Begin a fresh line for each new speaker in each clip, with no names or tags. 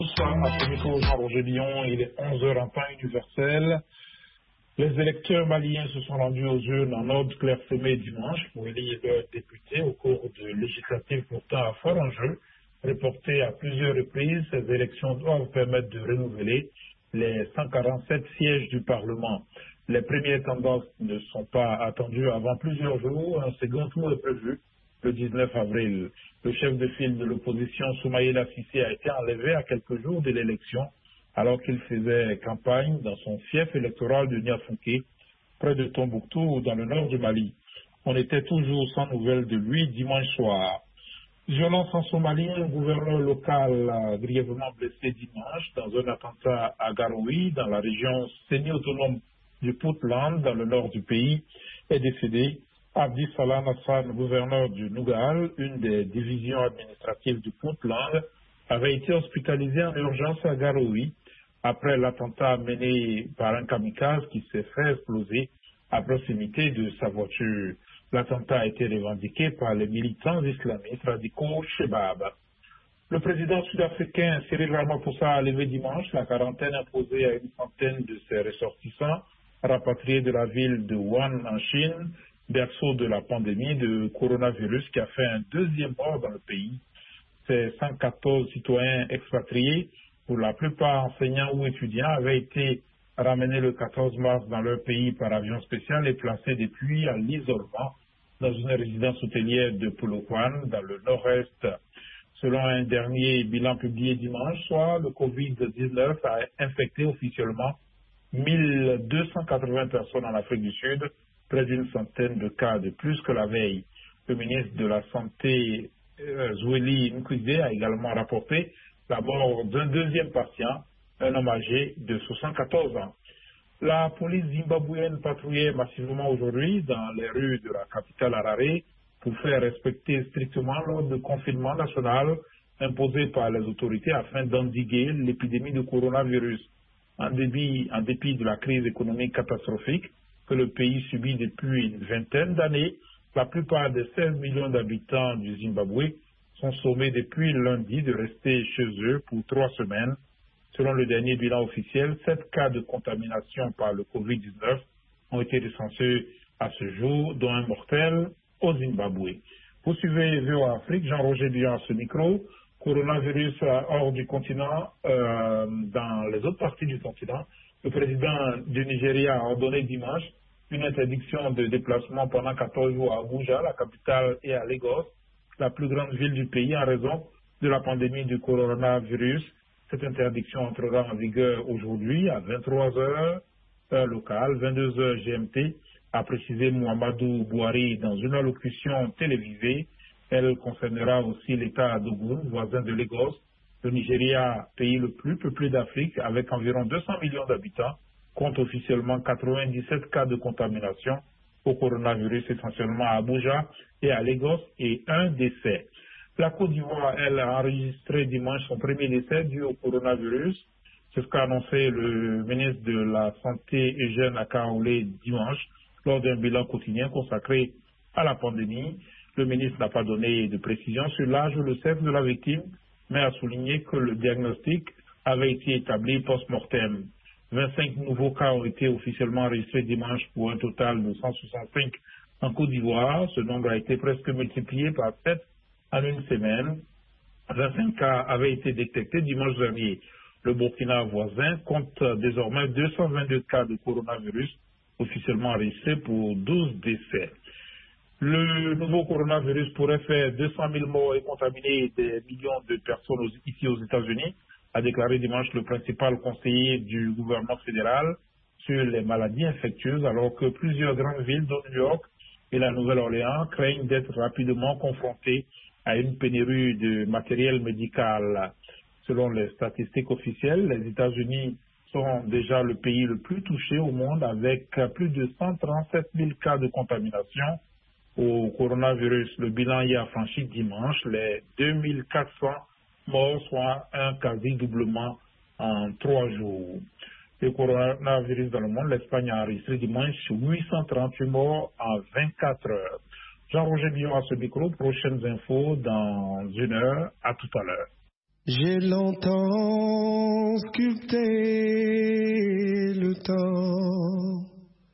Bonsoir, à ce micro, Jean-Roger Lyon, il est 11 heures en temps universel. Les électeurs maliens se sont rendus aux urnes en ordre clairsemé dimanche pour élire leurs députés au cours de législatives pourtant à fort enjeu. Reportées à plusieurs reprises, ces élections doivent permettre de renouveler les 147 sièges du Parlement. Les premières tendances ne sont pas attendues avant plusieurs jours. Un second tour est prévu le 19 avril. Le chef de file de l'opposition, Soumaïla Cissé, a été enlevé à quelques jours de l'élection alors qu'il faisait campagne dans son fief électoral de Niafounké, près de Tombouctou, dans le nord du Mali. On était toujours sans nouvelles de lui dimanche soir. Violence en Somalie, un gouverneur local a grièvement blessé dimanche dans un attentat à Garoui, dans la région semi-autonome du Puntland, dans le nord du pays, est décédé. Abdi Salah Nassan, gouverneur du Nougal, une des divisions administratives du Puntland, avait été hospitalisé en urgence à Garoui après l'attentat mené par un kamikaze qui s'est fait exploser à proximité de sa voiture. L'attentat a été revendiqué par les militants islamistes radicaux Shebab. Le président sud-africain Cyril Ramaphosa a levé dimanche la quarantaine imposée à une centaine de ses ressortissants rapatriés de la ville de Wuhan en Chine, berceau de la pandémie de coronavirus qui a fait un deuxième mort dans le pays. Ces 114 citoyens expatriés, pour la plupart enseignants ou étudiants, avaient été ramenés le 14 mars dans leur pays par avion spécial et placés depuis à l'isolement dans une résidence hôtelière de Polokwane, dans le nord-est. Selon un dernier bilan publié dimanche soir, le Covid-19 a infecté officiellement 1280 personnes en Afrique du Sud, près d'une centaine de cas de plus que la veille. Le ministre de la Santé, Zweli Mkwide, a également rapporté la mort d'un deuxième patient, un homme âgé de 74 ans. La police zimbabwéenne patrouillait massivement aujourd'hui dans les rues de la capitale Harare pour faire respecter strictement l'ordre de confinement national imposé par les autorités afin d'endiguer l'épidémie de coronavirus. En dépit de la crise économique catastrophique que le pays subit depuis une vingtaine d'années, la plupart des 16 millions d'habitants du Zimbabwe sont sommés depuis lundi de rester chez eux pour 3 semaines. Selon le dernier bilan officiel, 7 cas de contamination par le Covid-19 ont été recensés à ce jour, dont un mortel au Zimbabwe. Vous suivez VOA Afrique, Jean-Roger Lyon à ce micro. Coronavirus hors du continent, dans les autres parties du continent. Le président du Nigeria a ordonné dimanche une interdiction de déplacement pendant 14 jours à Abuja, la capitale, et à Lagos, la plus grande ville du pays, en raison de la pandémie du coronavirus. Cette interdiction entrera en vigueur aujourd'hui à 23 heures, heure locale, 22 heures GMT, a précisé Muhammadu Buhari dans une allocution télévisée. Elle concernera aussi l'État d'Ogun, voisin de Lagos. Le Nigeria, pays le plus peuplé d'Afrique, avec environ 200 millions d'habitants, compte officiellement 97 cas de contamination au coronavirus, essentiellement à Abuja et à Lagos, et un décès. La Côte d'Ivoire, elle, a enregistré dimanche son premier décès dû au coronavirus. C'est ce qu'a annoncé le ministre de la Santé, Eugène Akaolé, dimanche, lors d'un bilan quotidien consacré à la pandémie. Le ministre n'a pas donné de précision sur l'âge ou le sexe de la victime, mais a souligné que le diagnostic avait été établi post-mortem. 25 nouveaux cas ont été officiellement enregistrés dimanche pour un total de 165 en Côte d'Ivoire. Ce nombre a été presque multiplié par 7 en une semaine. 25 cas avaient été détectés dimanche dernier. Le Burkina voisin compte désormais 222 cas de coronavirus officiellement enregistrés pour 12 décès. Le nouveau coronavirus pourrait faire 200 000 morts et contaminer des millions de personnes ici aux États-Unis, a déclaré dimanche le principal conseiller du gouvernement fédéral sur les maladies infectieuses, alors que plusieurs grandes villes, dont New York et la Nouvelle-Orléans, craignent d'être rapidement confrontées à une pénurie de matériel médical. Selon les statistiques officielles, les États-Unis sont déjà le pays le plus touché au monde, avec plus de 137 000 cas de contamination au coronavirus. Le bilan y a franchi dimanche les 2400 morts, soit un quasi-doublement en 3 jours. Le coronavirus dans le monde, l'Espagne a enregistré dimanche 838 morts en 24 heures. Jean-Roger Lyon à ce micro, prochaines infos dans 1 heure. À tout à l'heure.
J'ai longtemps sculpté le temps.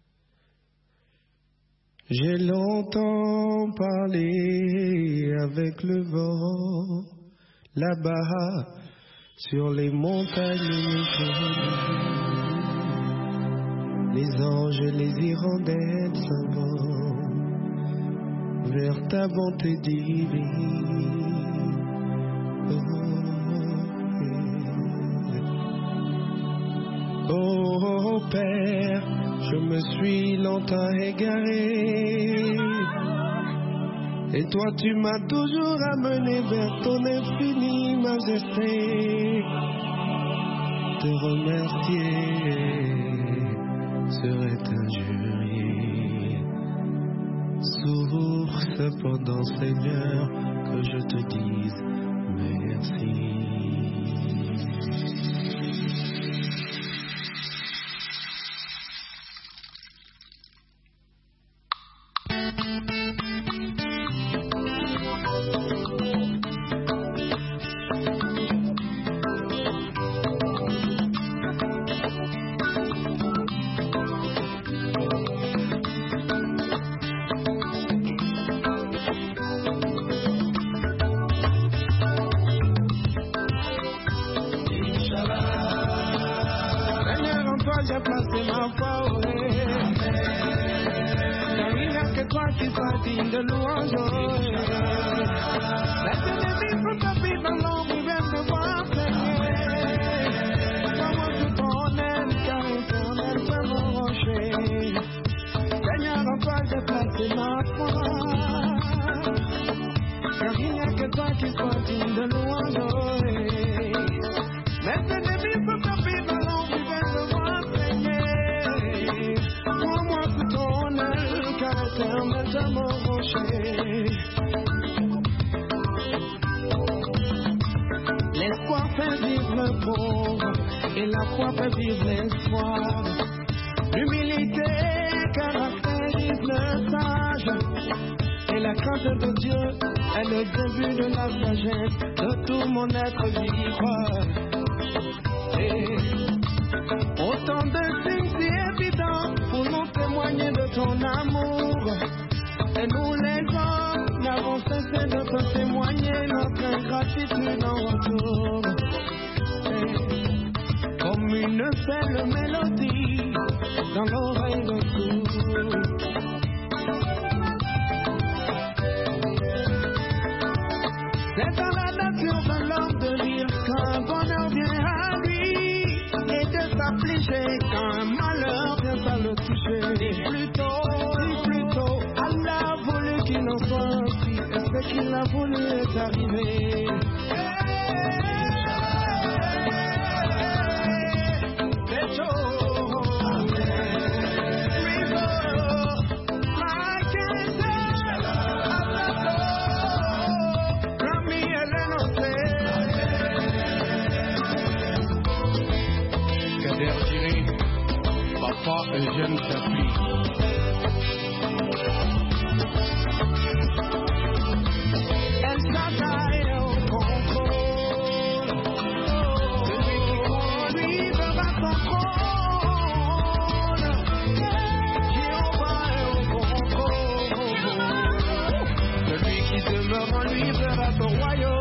J'ai longtemps parlé avec le vent, là-bas, sur les montagnes. Les anges et les hirondelles s'en vont vers ta bonté divine. Oh Père, je me suis longtemps égaré, et toi tu m'as toujours amené vers ton infinie majesté. Te remercier serait injurier. Source cependant, Seigneur, que je te dise merci. J'ai placé ma foi, car il n'y a que toi qui sois digne de louange. Laisse les vies pour ta vie dans l'ombre, ils viennent de voir Seigneur. Sois-moi sous ton aile, car éternel c'est mon rocher. Seigneur, en toi j'ai placé ma foi, car il n'y a que toi qui sois digne de louange. Laisse les vies pour ta vie dans l'ombre, ils viennent de voir. L'espoir fait vivre le pauvre et la foi fait vivre l'espoir. L'humilité caractérise le sage et la crainte de Dieu est le début de la sagesse de tout mon être vivant. Autant de signes si évidents pour nous témoigner de ton amour. Et nous les hommes n'avons cessé de te témoigner notre ingratitude en retour. Comme une belle mélodie dans l'oreille de tous. C'est dans la nature de l'homme de dire qu'un bonheur vient à lui et de s'affliger quand un malheur vient à le toucher. Et plutôt, Allah a voulu qu'il en soit ainsi, et ce qu'il a voulu est arrivé. Papa Eugène Chapli. El Shaddai est au contrôle. Celui qui conduit vers son trône. Jéhovah est au contrôle. Celui qui demeure en lui verra son royaume.